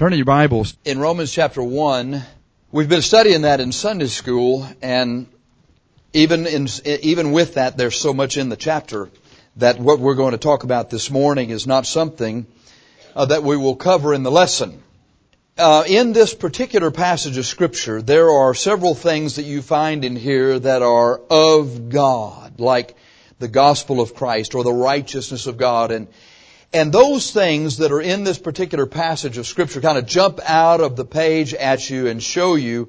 Turn to your Bibles. In Romans chapter 1, we've been studying that in Sunday school, and even with that, there's so much in the chapter that what we're going to talk about this morning is not something that we will cover in the lesson. In this particular passage of Scripture, there are several things that you find in here that are of God, like the gospel of Christ or the righteousness of God. And those things that are in this particular passage of Scripture kind of jump out of the page at you and show you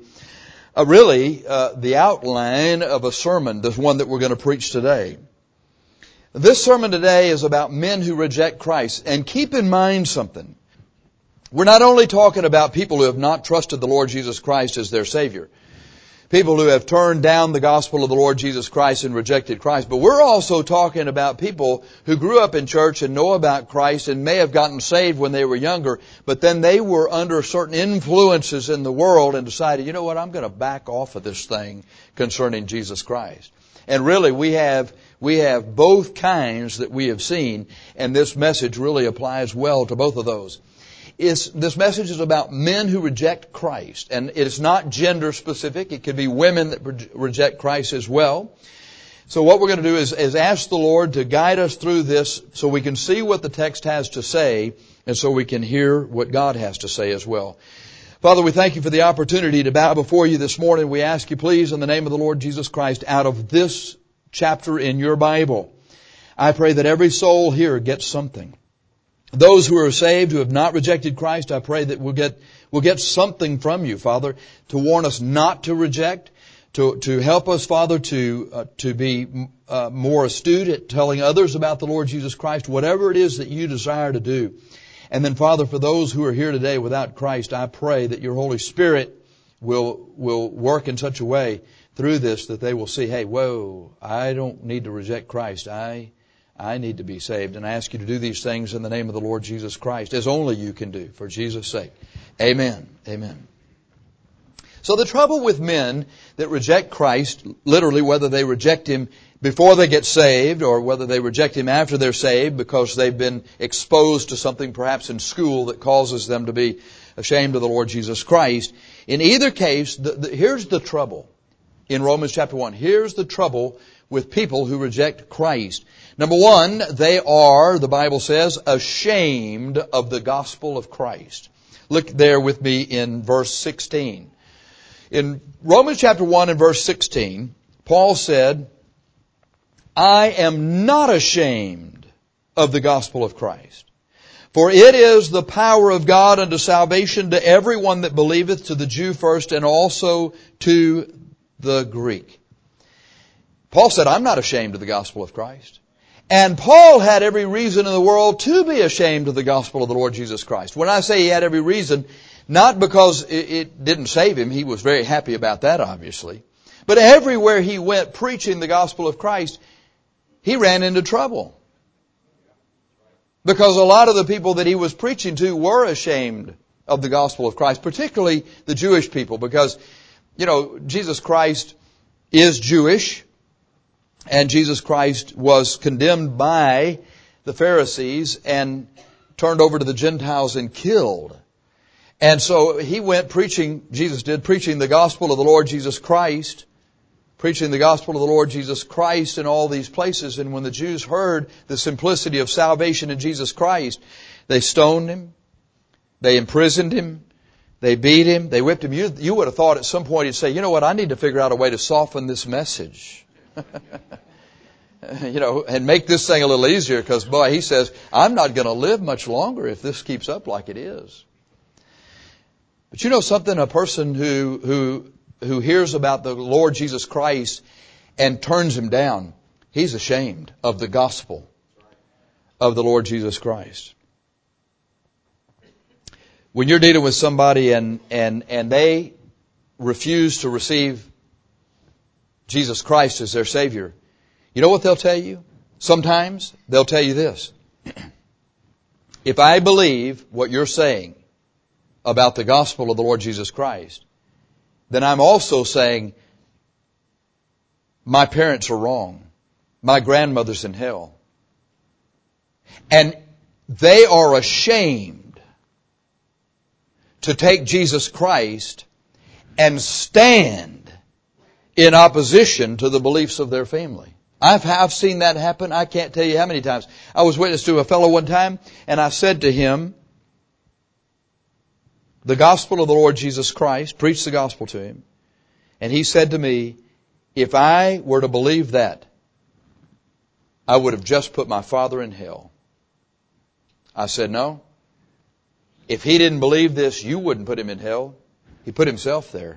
the outline of a sermon, the one that we're going to preach today. This sermon today is about men who reject Christ. And keep in mind something. We're not only talking about people who have not trusted the Lord Jesus Christ as their Savior, people who have turned down the gospel of the Lord Jesus Christ and rejected Christ, but we're also talking about people who grew up in church and know about Christ and may have gotten saved when they were younger, but then they were under certain influences in the world and decided, you know what, I'm going to back off of this thing concerning Jesus Christ. And really, we have both kinds that we have seen, and this message really applies well to both of those. This message is about men who reject Christ, and it is not gender specific. It could be women that reject Christ as well. So what we're going to do is ask the Lord to guide us through this so we can see what the text has to say and so we can hear what God has to say as well. Father, we thank you for the opportunity to bow before you this morning. We ask you, please, in the name of the Lord Jesus Christ, out of this chapter in your Bible, I pray that every soul here gets something. Those who are saved, who have not rejected Christ, I pray that we'll get something from you, Father, to warn us not to reject, to help us, Father, to be more astute at telling others about the Lord Jesus Christ, whatever it is that you desire to do. And then, Father, for those who are here today without Christ, I pray that your Holy Spirit will work in such a way through this that they will see, hey, whoa, I don't need to reject Christ. I need to be saved, and I ask you to do these things in the name of the Lord Jesus Christ, as only you can do, for Jesus' sake. Amen. Amen. So the trouble with men that reject Christ, literally whether they reject Him before they get saved or whether they reject Him after they're saved because they've been exposed to something perhaps in school that causes them to be ashamed of the Lord Jesus Christ. In either case, here's the trouble. In Romans chapter 1, here's the trouble with people who reject Christ. Number one, they are, the Bible says, ashamed of the gospel of Christ. Look there with me in verse 16. In Romans chapter 1 and verse 16, Paul said, I am not ashamed of the gospel of Christ. For it is the power of God unto salvation to everyone that believeth, to the Jew first and also to the Greek. Paul said, I'm not ashamed of the gospel of Christ. And Paul had every reason in the world to be ashamed of the gospel of the Lord Jesus Christ. When I say he had every reason, not because it didn't save him, he was very happy about that, obviously. But everywhere he went preaching the gospel of Christ, he ran into trouble. Because a lot of the people that he was preaching to were ashamed of the gospel of Christ, particularly the Jewish people, because, Jesus Christ is Jewish. And Jesus Christ was condemned by the Pharisees and turned over to the Gentiles and killed. And so he went preaching the gospel of the Lord Jesus Christ, preaching the gospel of the Lord Jesus Christ in all these places. And when the Jews heard the simplicity of salvation in Jesus Christ, they stoned him, they imprisoned him, they beat him, they whipped him. You would have thought at some point he'd say, you know what, I need to figure out a way to soften this message. And make this thing a little easier because, boy, he says, I'm not going to live much longer if this keeps up like it is. But you know something? A person who hears about the Lord Jesus Christ and turns him down, he's ashamed of the gospel of the Lord Jesus Christ. When you're dealing with somebody and they refuse to receive Jesus Christ as their Savior, you know what they'll tell you? Sometimes they'll tell you this. If I believe what you're saying about the gospel of the Lord Jesus Christ, then I'm also saying my parents are wrong. My grandmother's in hell. And they are ashamed to take Jesus Christ and stand in opposition to the beliefs of their family. I've seen that happen. I can't tell you how many times. I was witness to a fellow one time, and I said to him, the gospel of the Lord Jesus Christ, preached the gospel to him, and he said to me, if I were to believe that, I would have just put my father in hell. I said, no. If he didn't believe this, you wouldn't put him in hell. He put himself there.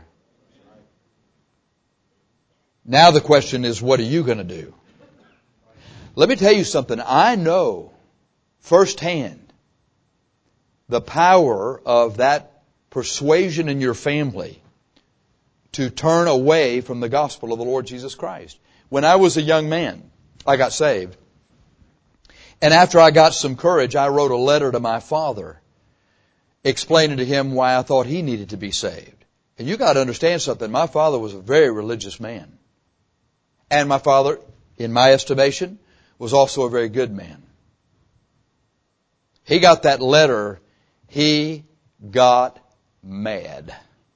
Now the question is, what are you going to do? Let me tell you something. I know firsthand the power of that persuasion in your family to turn away from the gospel of the Lord Jesus Christ. When I was a young man, I got saved. And after I got some courage, I wrote a letter to my father explaining to him why I thought he needed to be saved. And you got to understand something. My father was a very religious man. And my father, in my estimation, was also a very good man. He got that letter. He got mad.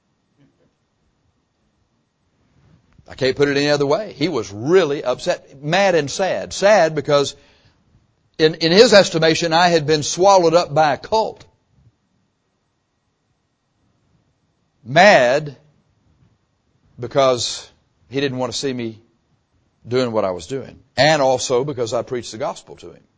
I can't put it any other way. He was really upset, mad and sad. Sad because in his estimation, I had been swallowed up by a cult. Mad because he didn't want to see me doing what I was doing. And also because I preached the gospel to him.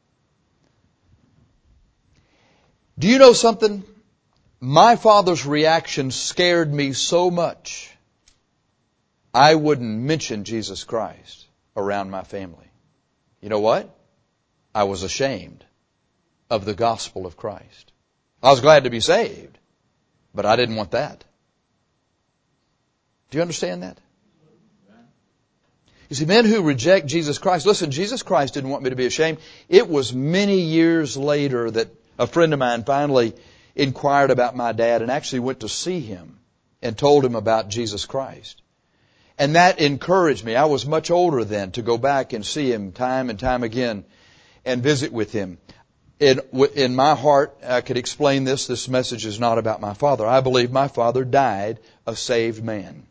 Do you know something? My father's reaction scared me so much, I wouldn't mention Jesus Christ around my family. You know what? I was ashamed of the gospel of Christ. I was glad to be saved, but I didn't want that. Do you understand that? You see, men who reject Jesus Christ, listen, Jesus Christ didn't want me to be ashamed. It was many years later that a friend of mine finally inquired about my dad and actually went to see him and told him about Jesus Christ. And that encouraged me. I was much older then to go back and see him time and time again and visit with him. In my heart, I could explain this. This message is not about my father. I believe my father died a saved man.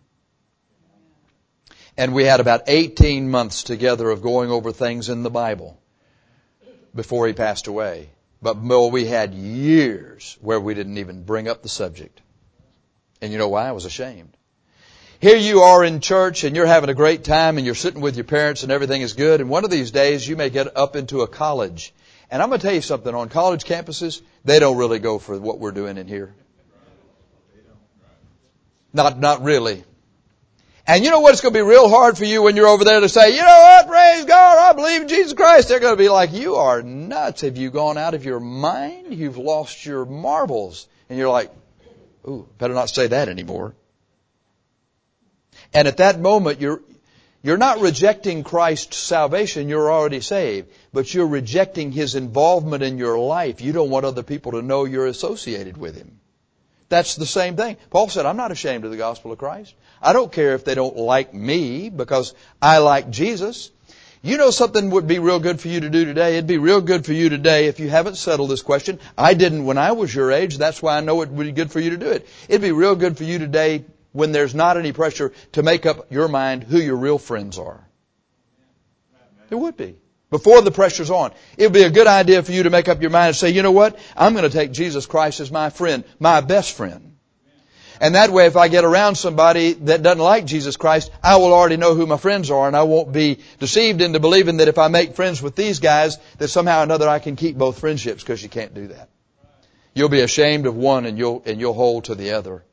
And we had about 18 months together of going over things in the Bible before he passed away. But we had years where we didn't even bring up the subject. And you know why? I was ashamed. Here you are in church and you're having a great time and you're sitting with your parents and everything is good. And one of these days you may get up into a college. And I'm going to tell you something. On college campuses, they don't really go for what we're doing in here. Not really. And you know what? It's going to be real hard for you when you're over there to say, you know what? Praise God. I believe in Jesus Christ. They're going to be like, you are nuts. Have you gone out of your mind? You've lost your marbles. And you're like, ooh, better not say that anymore. And at that moment, you're not rejecting Christ's salvation. You're already saved. But you're rejecting His involvement in your life. You don't want other people to know you're associated with Him. That's the same thing. Paul said, I'm not ashamed of the gospel of Christ. I don't care if they don't like me because I like Jesus. You know something would be real good for you to do today? It'd be real good for you today if you haven't settled this question. I didn't when I was your age. That's why I know it would be good for you to do it. It'd be real good for you today when there's not any pressure to make up your mind who your real friends are. It would be. Before the pressure's on. It would be a good idea for you to make up your mind and say, you know what? I'm going to take Jesus Christ as my friend, my best friend. And that way, if I get around somebody that doesn't like Jesus Christ, I will already know who my friends are, and I won't be deceived into believing that if I make friends with these guys, that somehow or another I can keep both friendships, because you can't do that. You'll be ashamed of one and you'll hold to the other.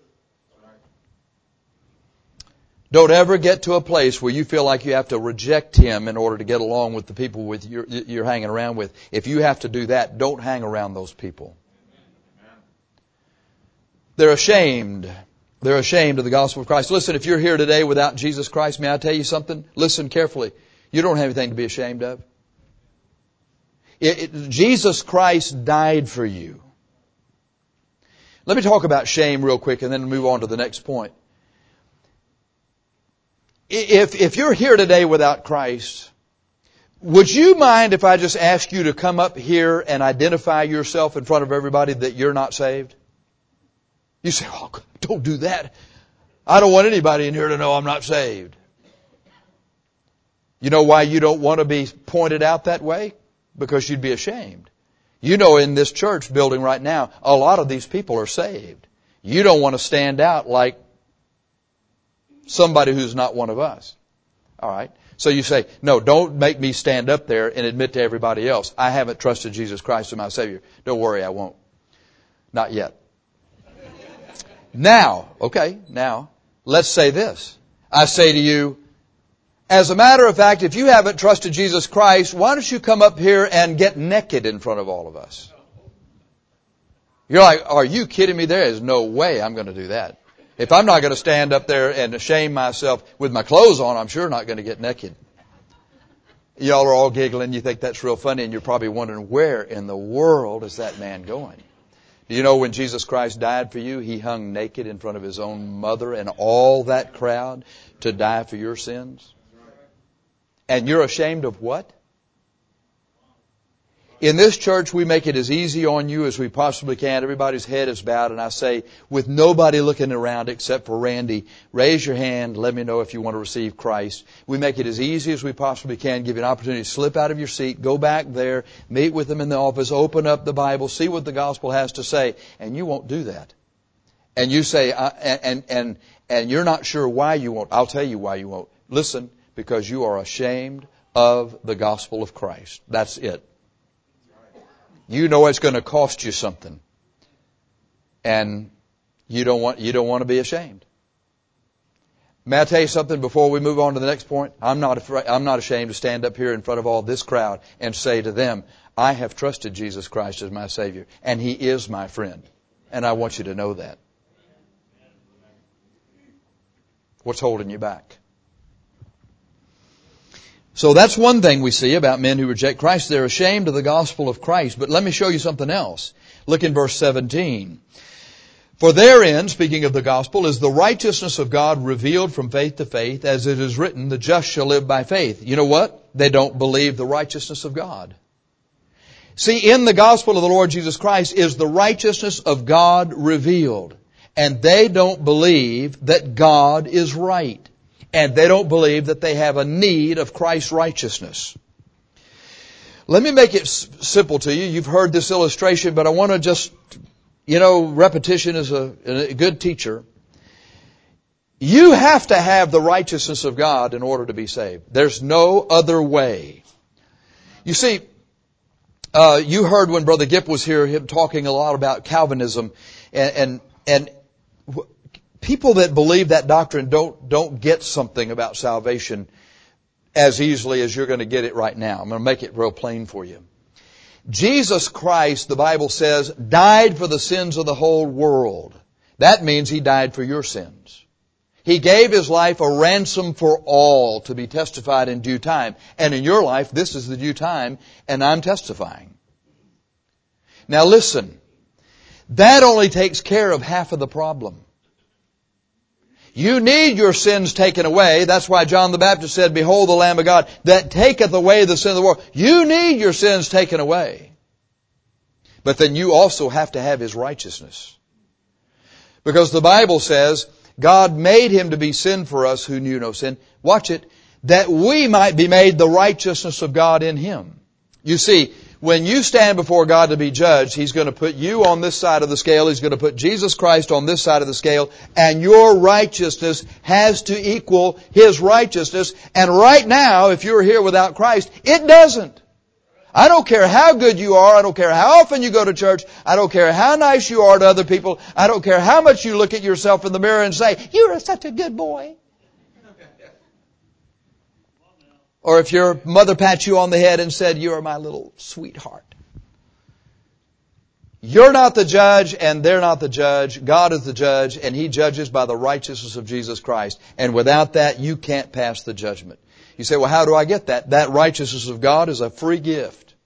Don't ever get to a place where you feel like you have to reject Him in order to get along with the people you're hanging around with. If you have to do that, don't hang around those people. They're ashamed. They're ashamed of the gospel of Christ. Listen, if you're here today without Jesus Christ, may I tell you something? Listen carefully. You don't have anything to be ashamed of. Jesus Christ died for you. Let me talk about shame real quick and then move on to the next point. If you're here today without Christ, would you mind if I just ask you to come up here and identify yourself in front of everybody that you're not saved? You say, oh, don't do that. I don't want anybody in here to know I'm not saved. You know why you don't want to be pointed out that way? Because you'd be ashamed. You know, in this church building right now, a lot of these people are saved. You don't want to stand out like somebody who's not one of us. All right? So you say, no, don't make me stand up there and admit to everybody else, I haven't trusted Jesus Christ as my Savior. Don't worry, I won't. Not yet. Now, let's say this. I say to you, as a matter of fact, if you haven't trusted Jesus Christ, why don't you come up here and get naked in front of all of us? You're like, are you kidding me? There is no way I'm going to do that. If I'm not going to stand up there and shame myself with my clothes on, I'm sure not going to get naked. Y'all are all giggling. You think that's real funny, and you're probably wondering, where in the world is that man going? Do you know when Jesus Christ died for you, He hung naked in front of His own mother and all that crowd to die for your sins? And you're ashamed of what? In this church, we make it as easy on you as we possibly can. Everybody's head is bowed, and I say, with nobody looking around except for Randy, raise your hand, let me know if you want to receive Christ. We make it as easy as we possibly can, give you an opportunity to slip out of your seat, go back there, meet with them in the office, open up the Bible, see what the gospel has to say, and you won't do that. And you say, and you're not sure why you won't. I'll tell you why you won't. Listen, because you are ashamed of the gospel of Christ. That's it. You know it's going to cost you something. And you don't want to be ashamed. May I tell you something before we move on to the next point? I'm not ashamed to stand up here in front of all this crowd and say to them, I have trusted Jesus Christ as my Savior, and He is my friend. And I want you to know that. What's holding you back? So that's one thing we see about men who reject Christ. They're ashamed of the gospel of Christ. But let me show you something else. Look in verse 17. For therein, speaking of the gospel, is the righteousness of God revealed from faith to faith, as it is written, the just shall live by faith. You know what? They don't believe the righteousness of God. See, in the gospel of the Lord Jesus Christ is the righteousness of God revealed. And they don't believe that God is right. And they don't believe that they have a need of Christ's righteousness. Let me make it simple to you. You've heard this illustration, but I want to just, repetition is a good teacher. You have to have the righteousness of God in order to be saved. There's no other way. You see, you heard when Brother Gipp was here, him talking a lot about Calvinism, and people that believe that doctrine don't get something about salvation as easily as you're going to get it right now. I'm going to make it real plain for you. Jesus Christ, the Bible says, died for the sins of the whole world. That means He died for your sins. He gave His life a ransom for all to be testified in due time. And in your life, this is the due time, and I'm testifying. Now listen, that only takes care of half of the problem. You need your sins taken away. That's why John the Baptist said, behold the Lamb of God that taketh away the sin of the world. You need your sins taken away. But then you also have to have His righteousness. Because the Bible says, God made Him to be sin for us who knew no sin. Watch it. That we might be made the righteousness of God in Him. You see, when you stand before God to be judged, He's going to put you on this side of the scale. He's going to put Jesus Christ on this side of the scale. And your righteousness has to equal His righteousness. And right now, if you're here without Christ, it doesn't. I don't care how good you are. I don't care how often you go to church. I don't care how nice you are to other people. I don't care how much you look at yourself in the mirror and say, you are such a good boy. Or if your mother pats you on the head and said, you are my little sweetheart. You're not the judge and they're not the judge. God is the judge and He judges by the righteousness of Jesus Christ. And without that, you can't pass the judgment. You say, well, how do I get that? That righteousness of God is a free gift.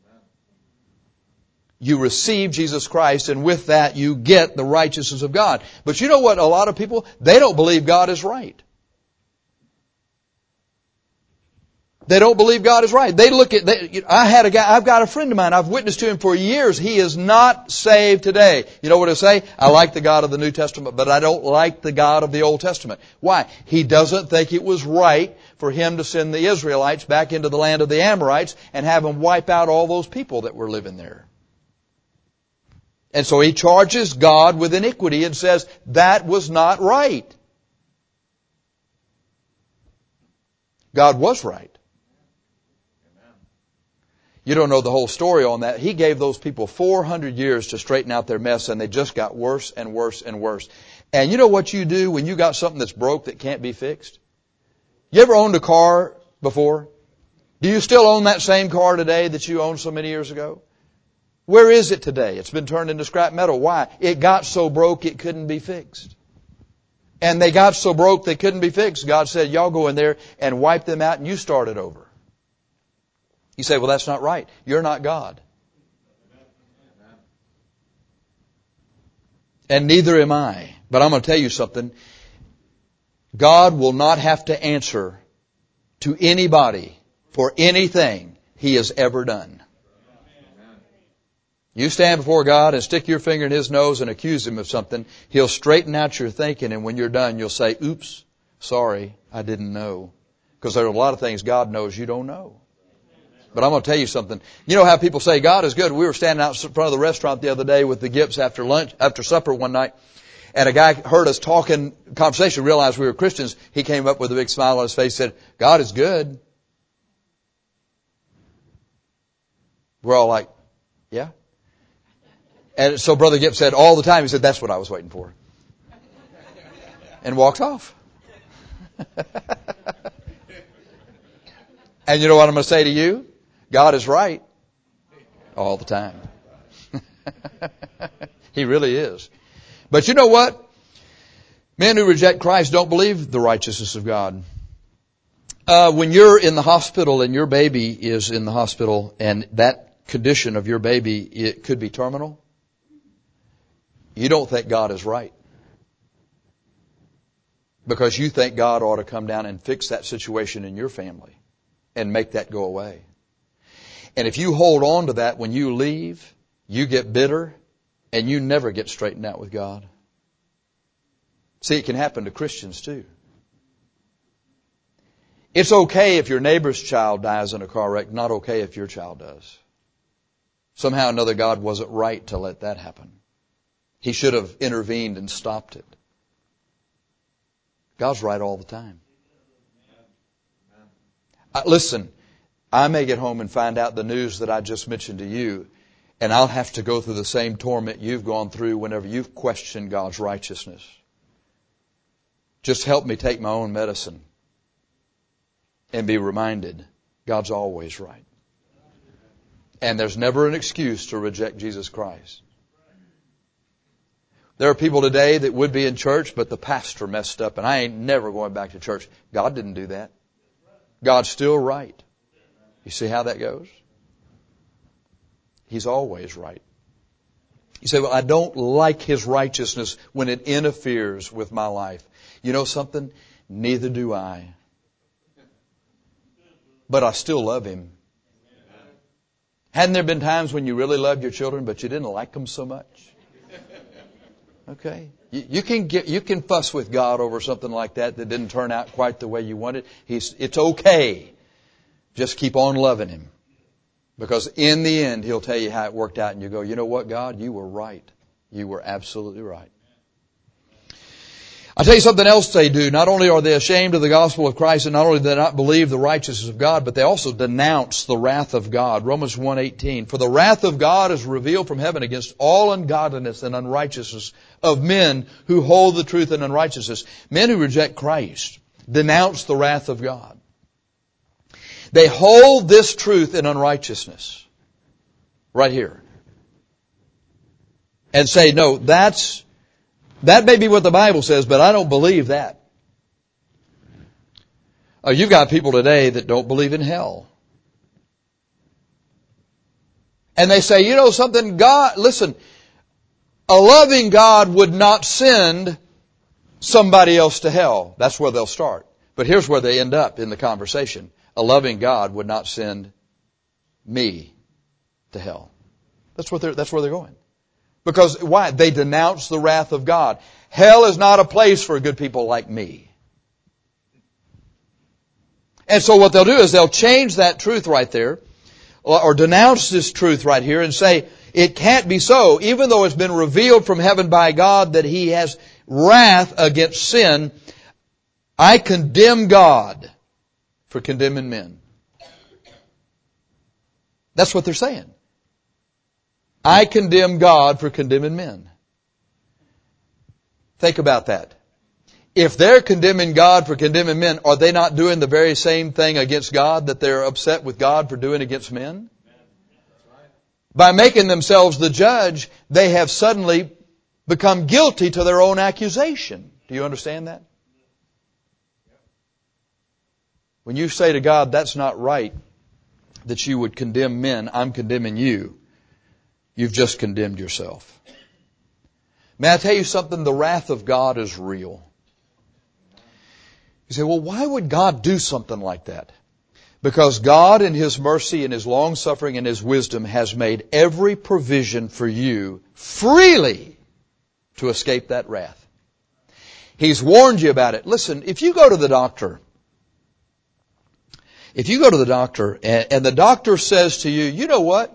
You receive Jesus Christ, and with that you get the righteousness of God. But you know what? A lot of people, they don't believe God is right. They don't believe God is right. I've got a friend of mine, I've witnessed to him for years. He is not saved today. You know what he'll say? I like the God of the New Testament, but I don't like the God of the Old Testament. Why? He doesn't think it was right for him to send the Israelites back into the land of the Amorites and have them wipe out all those people that were living there. And so he charges God with iniquity and says that was not right. God was right. You don't know the whole story on that. He gave those people 400 years to straighten out their mess, and they just got worse and worse and worse. And you know what you do when you got something that's broke that can't be fixed? You ever owned a car before? Do you still own that same car today that you owned so many years ago? Where is it today? It's been turned into scrap metal. Why? It got so broke it couldn't be fixed. And they got so broke they couldn't be fixed. God said, y'all go in there and wipe them out and you start it over. You say, well, that's not right. You're not God. And neither am I. But I'm going to tell you something. God will not have to answer to anybody for anything He has ever done. You stand before God and stick your finger in His nose and accuse Him of something, He'll straighten out your thinking, and when you're done, you'll say, oops, sorry, I didn't know. Because there are a lot of things God knows you don't know. But I'm going to tell you something. You know how people say God is good? We were standing out in front of the restaurant the other day with the Gips after supper one night, and a guy heard us talking, conversation, realized we were Christians. He came up with a big smile on his face, said, God is good. We're all like, yeah. And so Brother Gipp said all the time, he said, that's what I was waiting for. And walks off. And you know what I'm going to say to you? God is right all the time. He really is. But you know what? Men who reject Christ don't believe the righteousness of God. When you're in the hospital and your baby is in the hospital and that condition of your baby, it could be terminal, you don't think God is right. Because you think God ought to come down and fix that situation in your family and make that go away. And if you hold on to that when you leave, you get bitter and you never get straightened out with God. See, it can happen to Christians too. It's okay if your neighbor's child dies in a car wreck, not okay if your child does. Somehow or another, God wasn't right to let that happen. He should have intervened and stopped it. God's right all the time. Listen, I may get home and find out the news that I just mentioned to you, and I'll have to go through the same torment you've gone through whenever you've questioned God's righteousness. Just help me take my own medicine and be reminded God's always right. And there's never an excuse to reject Jesus Christ. There are people today that would be in church, but the pastor messed up and I ain't never going back to church. God didn't do that. God's still right. You see how that goes? He's always right. You say, well, I don't like His righteousness when it interferes with my life. You know something? Neither do I. But I still love Him. Hadn't there been times when you really loved your children, but you didn't like them so much? Okay. You can fuss with God over something like that didn't turn out quite the way you wanted. It's okay. Just keep on loving Him. Because in the end, He'll tell you how it worked out and you go, you know what, God? You were right. You were absolutely right. I'll tell you something else they do. Not only are they ashamed of the gospel of Christ, and not only do they not believe the righteousness of God, but they also denounce the wrath of God. Romans 1:18. For the wrath of God is revealed from heaven against all ungodliness and unrighteousness of men who hold the truth in unrighteousness. Men who reject Christ denounce the wrath of God. They hold this truth in unrighteousness. Right here. And say, no, that may be what the Bible says, but I don't believe that. You've got people today that don't believe in hell. And they say, you know something, God, listen, a loving God would not send somebody else to hell. That's where they'll start. But here's where they end up in the conversation. a loving God would not send me to hell. That's where they're going. Because why? They denounce the wrath of God. Hell is not a place for good people like me. And so what they'll do is they'll change that truth right there, or denounce this truth right here and say, it can't be so. Even though it's been revealed from heaven by God that He has wrath against sin, I condemn God for condemning men. That's what they're saying. I condemn God for condemning men. Think about that. If they're condemning God for condemning men, are they not doing the very same thing against God that they're upset with God for doing against men? By making themselves the judge, they have suddenly become guilty to their own accusation. Do you understand that? When you say to God, that's not right, that you would condemn men, I'm condemning you, you've just condemned yourself. May I tell you something? The wrath of God is real. You say, well, why would God do something like that? Because God in His mercy and His long-suffering and His wisdom has made every provision for you freely to escape that wrath. He's warned you about it. Listen, if you go to the doctor and the doctor says to you, you know what?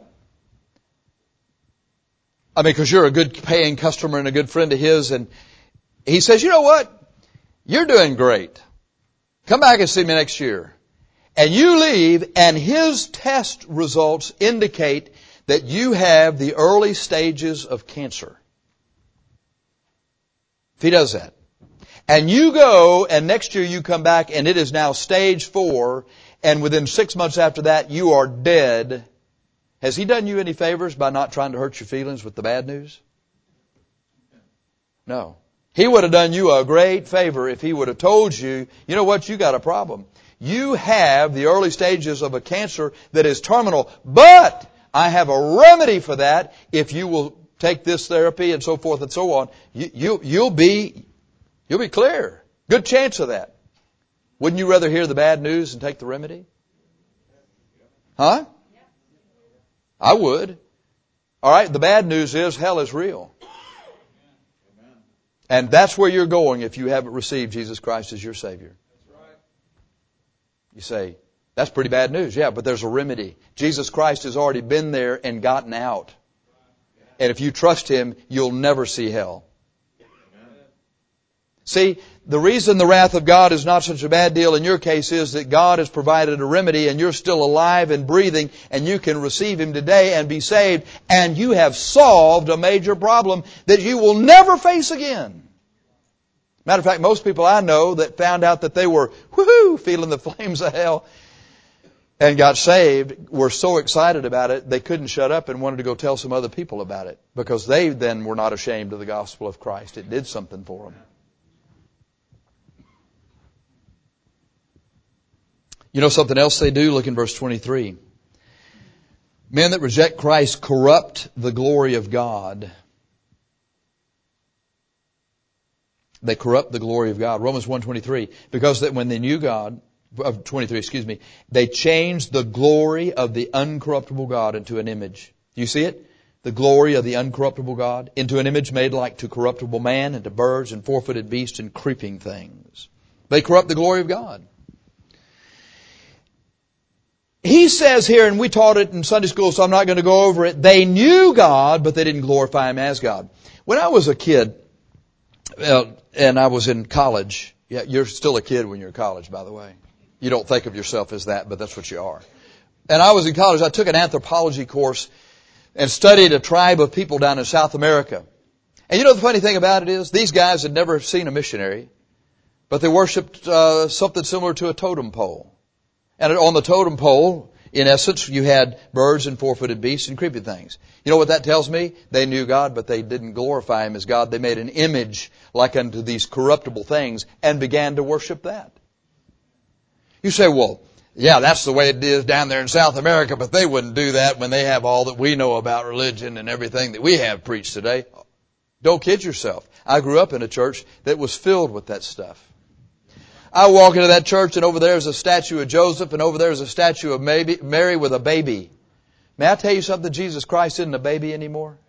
I mean, because you're a good paying customer and a good friend of his, and he says, you know what? You're doing great. Come back and see me next year. And you leave, and his test results indicate that you have the early stages of cancer. If he does that. And you go, and next year you come back, and it is now stage 4, and within 6 months after that, you are dead. Has he done you any favors by not trying to hurt your feelings with the bad news? No. He would have done you a great favor if he would have told you, you know what, you got a problem. You have the early stages of a cancer that is terminal, but I have a remedy for that if you will take this therapy and so forth and so on. You'll be clear. Good chance of that. Wouldn't you rather hear the bad news and take the remedy? Huh? I would. All right, the bad news is hell is real. And that's where you're going if you haven't received Jesus Christ as your Savior. You say, that's pretty bad news. Yeah, but there's a remedy. Jesus Christ has already been there and gotten out. And if you trust Him, you'll never see hell. See, the reason the wrath of God is not such a bad deal in your case is that God has provided a remedy and you're still alive and breathing and you can receive Him today and be saved, and you have solved a major problem that you will never face again. Matter of fact, most people I know that found out that they were feeling the flames of hell and got saved were so excited about it they couldn't shut up and wanted to go tell some other people about it, because they then were not ashamed of the gospel of Christ. It did something for them. You know something else they do? Look in verse 23. Men that reject Christ corrupt the glory of God. They corrupt the glory of God. Romans 1:23. Because that when they knew God, 23, they changed the glory of the uncorruptible God into an image. Do you see it? The glory of the uncorruptible God into an image made like to corruptible man and to birds and four-footed beasts and creeping things. They corrupt the glory of God. He says here, and we taught it in Sunday school, so I'm not going to go over it, they knew God, but they didn't glorify Him as God. When I was a kid, and I was in college, yeah, you're still a kid when you're in college, by the way. You don't think of yourself as that, but that's what you are. And I was in college, I took an anthropology course and studied a tribe of people down in South America. And you know the funny thing about it is, these guys had never seen a missionary, but they worshipped something similar to a totem pole. And on the totem pole, in essence, you had birds and four-footed beasts and creepy things. You know what that tells me? They knew God, but they didn't glorify Him as God. They made an image like unto these corruptible things and began to worship that. You say, well, yeah, that's the way it is down there in South America, but they wouldn't do that when they have all that we know about religion and everything that we have preached today. Don't kid yourself. I grew up in a church that was filled with that stuff. I walk into that church and over there is a statue of Joseph and over there is a statue of Mary with a baby. May I tell you something? Jesus Christ isn't a baby anymore.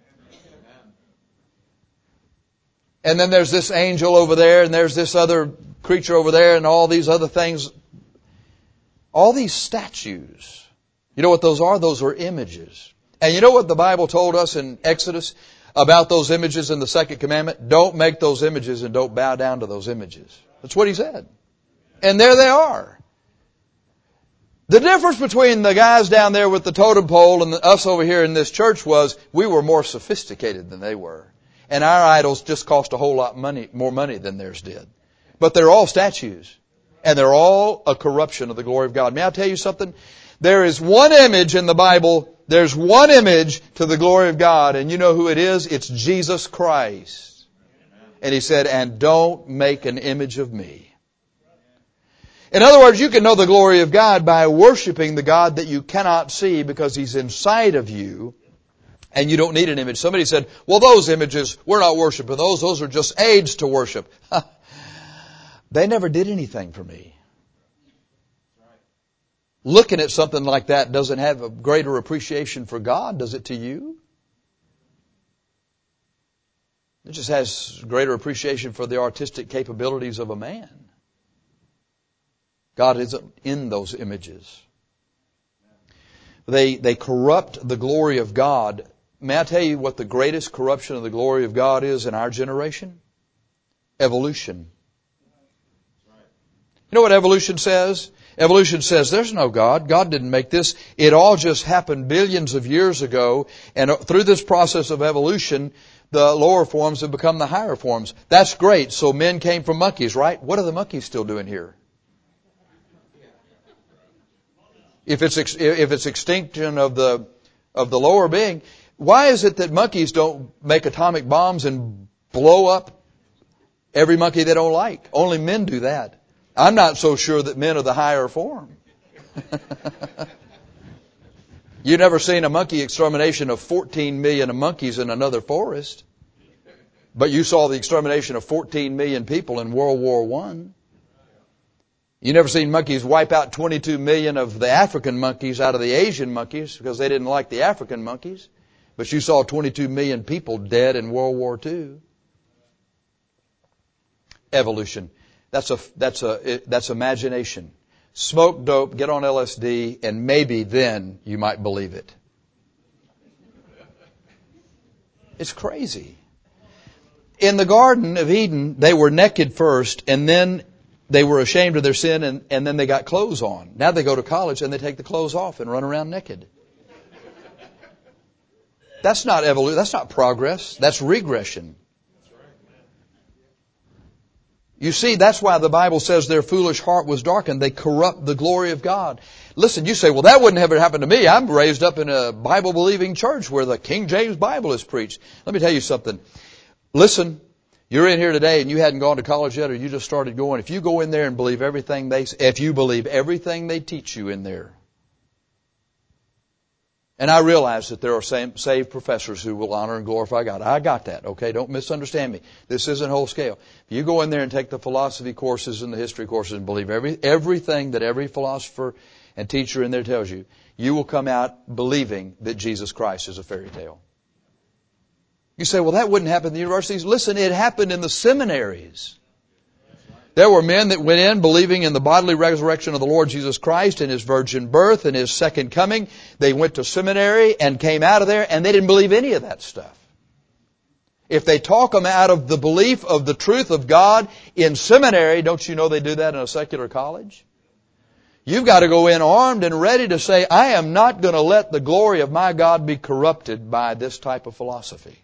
And then there's this angel over there and there's this other creature over there and all these other things. All these statues. You know what those are? Those are images. And you know what the Bible told us in Exodus about those images in the second commandment? Don't make those images and don't bow down to those images. That's what He said. And there they are. The difference between the guys down there with the totem pole and us over here in this church was we were more sophisticated than they were. And our idols just cost a whole lot more money than theirs did. But they're all statues. And they're all a corruption of the glory of God. May I tell you something? There is one image in the Bible. There's one image to the glory of God. And you know who it is? It's Jesus Christ. And He said, and don't make an image of me. In other words, you can know the glory of God by worshiping the God that you cannot see because He's inside of you. And you don't need an image. Somebody said, well, those images, we're not worshiping those. Those are just aids to worship. They never did anything for me. Looking at something like that doesn't have a greater appreciation for God, does it to you? It just has greater appreciation for the artistic capabilities of a man. God isn't in those images. They corrupt the glory of God. May I tell you what the greatest corruption of the glory of God is in our generation? Evolution. You know what evolution says? Evolution says there's no God. God didn't make this. It all just happened billions of years ago. And through this process of evolution, the lower forms have become the higher forms. That's great. So men came from monkeys, right? What are the monkeys still doing here? If it's extinction of the lower being, why is it that monkeys don't make atomic bombs and blow up every monkey they don't like? Only men do that. I'm not so sure that men are the higher form. You've never seen a monkey extermination of 14 million monkeys in another forest. But you saw the extermination of 14 million people in World War I. You never seen monkeys wipe out 22 million of the African monkeys out of the Asian monkeys because they didn't like the African monkeys. But you saw 22 million people dead in World War II. Evolution. That's imagination. Smoke dope, get on LSD, and maybe then you might believe it. It's crazy. In the Garden of Eden, they were naked first, and then they were ashamed of their sin, and then they got clothes on. Now they go to college and they take the clothes off and run around naked. That's not evolution. That's not progress. That's regression. You see, that's why the Bible says their foolish heart was darkened. They corrupt the glory of God. Listen, you say, well, that wouldn't ever happen to me. I'm raised up in a Bible-believing church where the King James Bible is preached. Let me tell you something. Listen, you're in here today and you hadn't gone to college yet or you just started going. If you go in there and believe everything they teach you in there. And I realize that there are saved professors who will honor and glorify God. I got that, okay? Don't misunderstand me. This isn't whole scale. If you go in there and take the philosophy courses and the history courses and believe everything that every philosopher and teacher in there tells you, you will come out believing that Jesus Christ is a fairy tale. You say, well, that wouldn't happen in the universities. Listen, it happened in the seminaries. There were men that went in believing in the bodily resurrection of the Lord Jesus Christ and His virgin birth and His second coming. They went to seminary and came out of there and they didn't believe any of that stuff. If they talk them out of the belief of the truth of God in seminary, don't you know they do that in a secular college? You've got to go in armed and ready to say, I am not going to let the glory of my God be corrupted by this type of philosophy.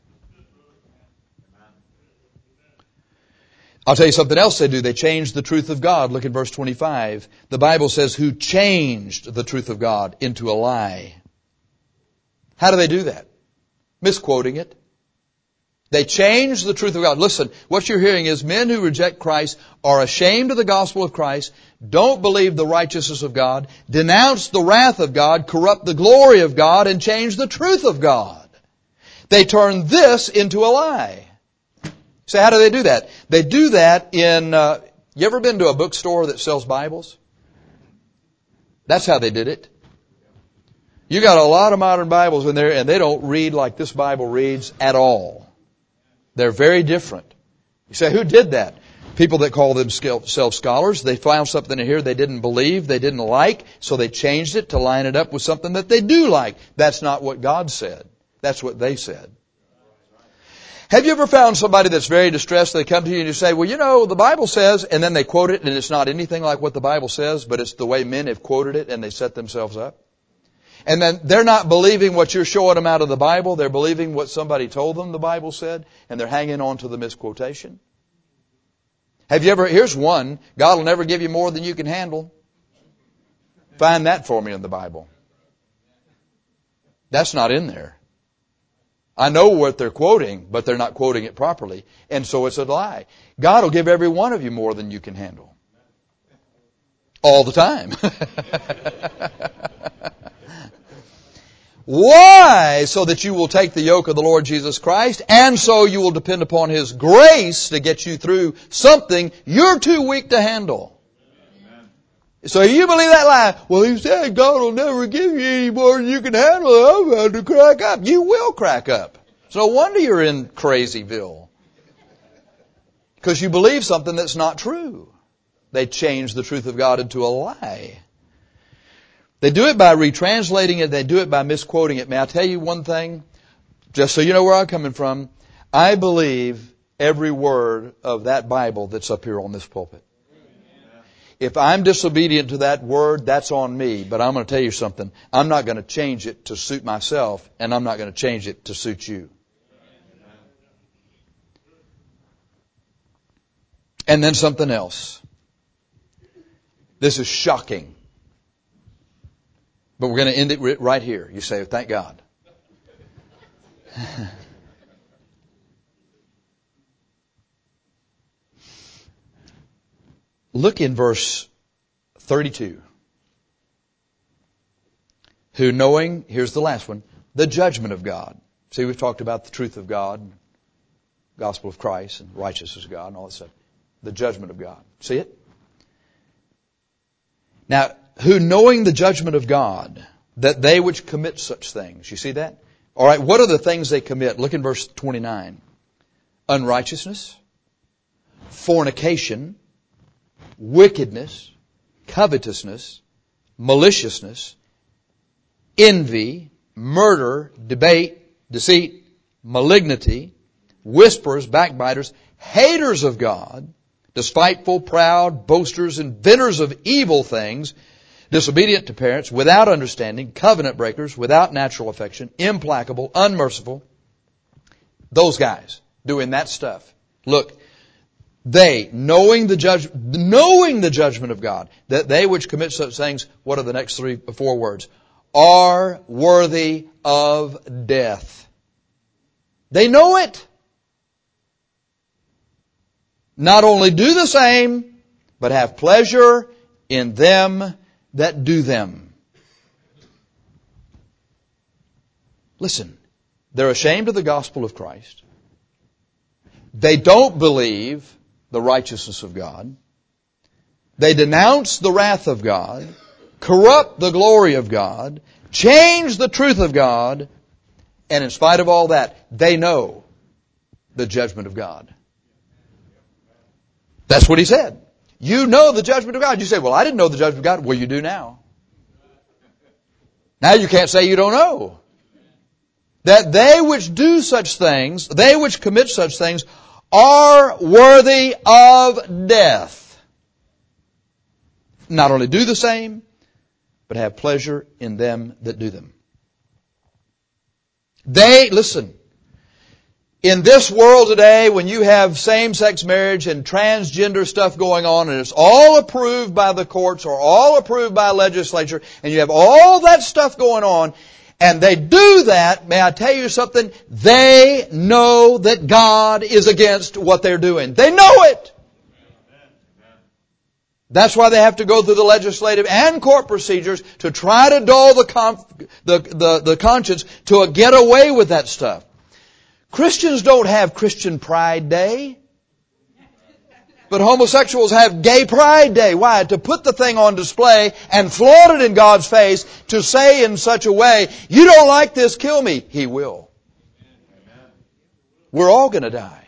I'll tell you something else they do. They change the truth of God. Look at verse 25. The Bible says, who changed the truth of God into a lie. How do they do that? Misquoting it. They change the truth of God. Listen, what you're hearing is men who reject Christ are ashamed of the gospel of Christ, don't believe the righteousness of God, denounce the wrath of God, corrupt the glory of God, and change the truth of God. They turn this into a lie. So how do they do that? They do that You ever been to a bookstore that sells Bibles? That's how they did it. You got a lot of modern Bibles in there, and they don't read like this Bible reads at all. They're very different. You say, who did that? People that call themselves scholars. They found something in here they didn't believe, they didn't like, so they changed it to line it up with something that they do like. That's not what God said. That's what they said. Have you ever found somebody that's very distressed? They come to you and you say, well, you know, the Bible says, and then they quote it, and it's not anything like what the Bible says, but it's the way men have quoted it, and they set themselves up. And then they're not believing what you're showing them out of the Bible. They're believing what somebody told them the Bible said, and they're hanging on to the misquotation. Have you ever, here's one, God will never give you more than you can handle. Find that for me in the Bible. That's not in there. I know what they're quoting, but they're not quoting it properly. And so it's a lie. God will give every one of you more than you can handle. All the time. Why? So that you will take the yoke of the Lord Jesus Christ, and so you will depend upon His grace to get you through something you're too weak to handle. So you believe that lie? Well, He said God will never give you any more than you can handle. I'm about to crack up. You will crack up. It's no wonder you're in Crazyville. Because you believe something that's not true. They change the truth of God into a lie. They do it by retranslating it. They do it by misquoting it. May I tell you one thing? Just so you know where I'm coming from. I believe every word of that Bible that's up here on this pulpit. If I'm disobedient to that word, that's on me. But I'm going to tell you something. I'm not going to change it to suit myself, and I'm not going to change it to suit you. And then something else. This is shocking. But we're going to end it right here. You say, thank God. Look in verse 32. Who knowing, here's the last one, the judgment of God. See, we've talked about the truth of God, gospel of Christ, and righteousness of God, and all that stuff. The judgment of God. See it? Now, who knowing the judgment of God, that they which commit such things. You see that? All right, what are the things they commit? Look in verse 29. Unrighteousness, fornication, wickedness, covetousness, maliciousness, envy, murder, debate, deceit, malignity, whisperers, backbiters, haters of God, despiteful, proud, boasters, inventors of evil things, disobedient to parents, without understanding, covenant breakers, without natural affection, implacable, unmerciful. Those guys doing that stuff. Look, they, knowing the judgment of God, that they which commit such things, what are the next 4 words? Are worthy of death. They know it. Not only do the same, but have pleasure in them that do them. Listen, they're ashamed of the gospel of Christ. They don't believe the righteousness of God. They denounce the wrath of God, corrupt the glory of God, change the truth of God, and in spite of all that, they know the judgment of God. That's what he said. You know the judgment of God. You say, well, I didn't know the judgment of God. Well, you do now. Now you can't say you don't know. That they which do such things, they which commit such things, are worthy of death. Not only do the same, but have pleasure in them that do them. Listen, in this world today, when you have same-sex marriage and transgender stuff going on, and it's all approved by the courts or all approved by legislature, and you have all that stuff going on, and they do that, may I tell you something? They know that God is against what they're doing. They know it. That's why they have to go through the legislative and court procedures to try to dull the conscience to get away with that stuff. Christians don't have Christian Pride Day. But homosexuals have Gay Pride Day. Why? To put the thing on display and flaunt it in God's face, to say in such a way, you don't like this, kill me. He will. We're all going to die.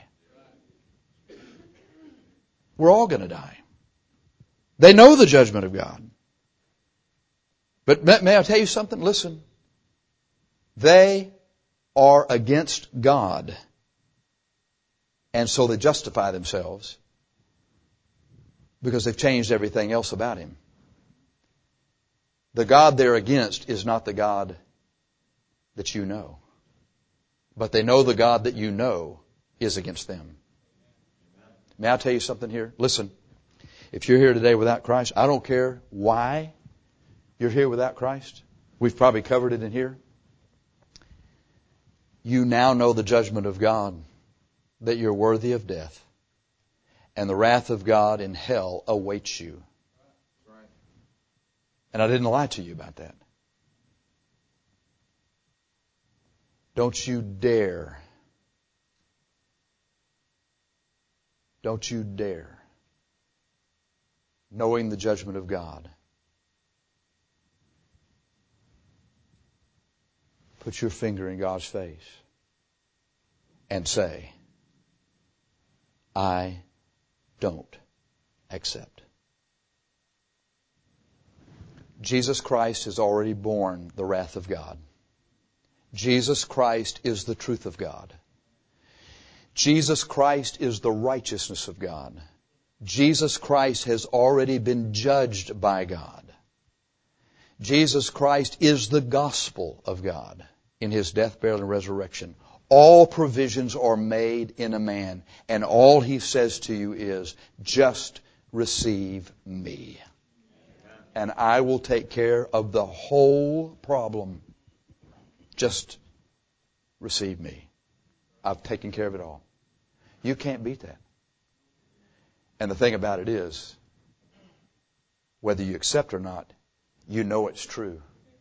We're all going to die. They know the judgment of God. But may I tell you something? Listen. They are against God. And so they justify themselves because they've changed everything else about Him. The God they're against is not the God that you know. But they know the God that you know is against them. May I tell you something here? Listen, if you're here today without Christ, I don't care why you're here without Christ. We've probably covered it in here. You now know the judgment of God, that you're worthy of death. And the wrath of God in hell awaits you. And I didn't lie to you about that. Don't you dare. Don't you dare, knowing the judgment of God, put your finger in God's face and say, I don't accept. Jesus Christ has already borne the wrath of God. Jesus Christ is the truth of God. Jesus Christ is the righteousness of God. Jesus Christ has already been judged by God. Jesus Christ is the gospel of God in His death, burial, and resurrection. All provisions are made in a man, and all He says to you is, just receive me. And I will take care of the whole problem. Just receive me. I've taken care of it all. You can't beat that. And the thing about it is, whether you accept or not, you know it's true.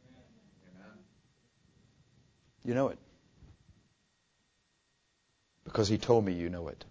You know it. Because He told me you know it.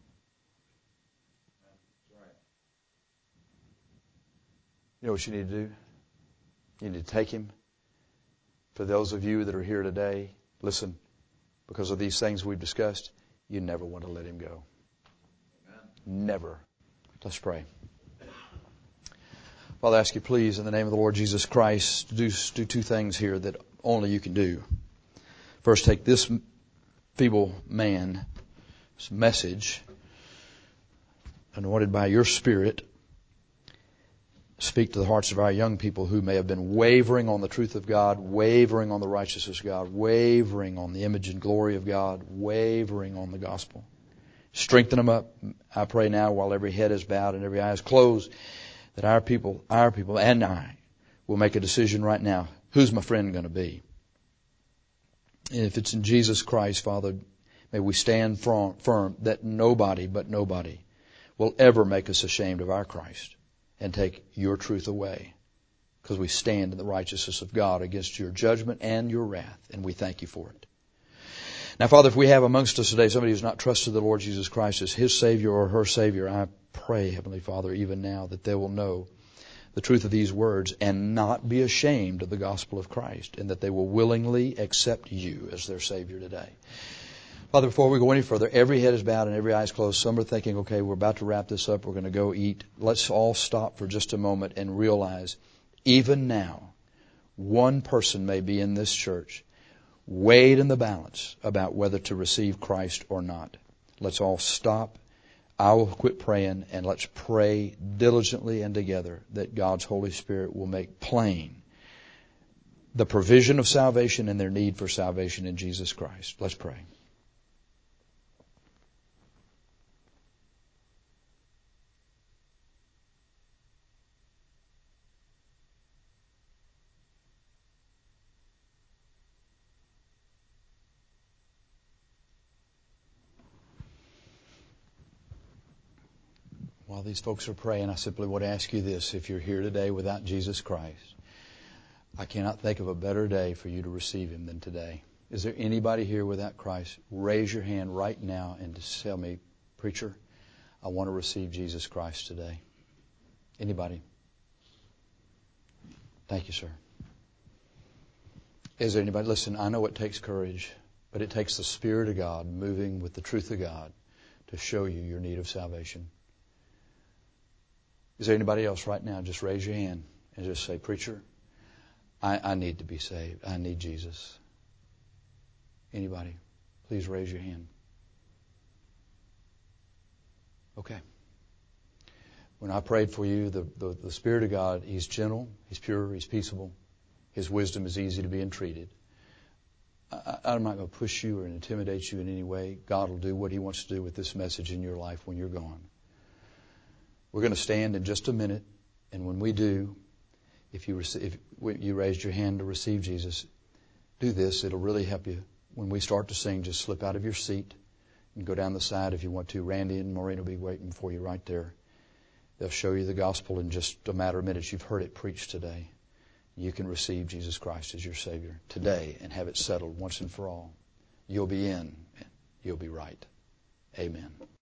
You know what you need to do? You need to take Him. For those of you that are here today, listen, because of these things we've discussed, you never want to let Him go. Never. Let's pray. Father, I ask you please in the name of the Lord Jesus Christ to do two things here that only you can do. First, take this feeble man's message, anointed by your Spirit, speak to the hearts of our young people who may have been wavering on the truth of God, wavering on the righteousness of God, wavering on the image and glory of God, wavering on the gospel. Strengthen them up. I pray now while every head is bowed and every eye is closed that our people and I will make a decision right now. Who's my friend going to be? And if it's in Jesus Christ, Father, may we stand firm that nobody but nobody will ever make us ashamed of our Christ and take your truth away, because we stand in the righteousness of God against your judgment and your wrath, and we thank you for it. Now, Father, if we have amongst us today somebody who's not trusted the Lord Jesus Christ as his Savior or her Savior, I pray, Heavenly Father, even now that they will know the truth of these words and not be ashamed of the gospel of Christ, and that they will willingly accept you as their Savior today. Father, before we go any further, every head is bowed and every eye is closed. Some are thinking, okay, we're about to wrap this up. We're going to go eat. Let's all stop for just a moment and realize, even now, one person may be in this church weighed in the balance about whether to receive Christ or not. Let's all stop. I will quit praying, and let's pray diligently and together that God's Holy Spirit will make plain the provision of salvation and their need for salvation in Jesus Christ. Let's pray. While these folks are praying, I simply want to ask you this. If you're here today without Jesus Christ, I cannot think of a better day for you to receive Him than today. Is there anybody here without Christ? Raise your hand right now and just tell me, preacher, I want to receive Jesus Christ today. Anybody? Thank you, sir. Is there anybody? Listen, I know it takes courage, but it takes the Spirit of God moving with the truth of God to show you your need of salvation. Is there anybody else right now? Just raise your hand and just say, Preacher, I need to be saved. I need Jesus. Anybody? Please raise your hand. Okay. When I prayed for you, the Spirit of God, He's gentle, He's pure, He's peaceable. His wisdom is easy to be entreated. I'm not going to push you or intimidate you in any way. God will do what He wants to do with this message in your life when you're gone. We're going to stand in just a minute, and when we do, if you raised your hand to receive Jesus, do this. It'll really help you. When we start to sing, just slip out of your seat and go down the side if you want to. Randy and Maureen will be waiting for you right there. They'll show you the gospel in just a matter of minutes. You've heard it preached today. You can receive Jesus Christ as your Savior today and have it settled once and for all. You'll be in. You'll be right. Amen.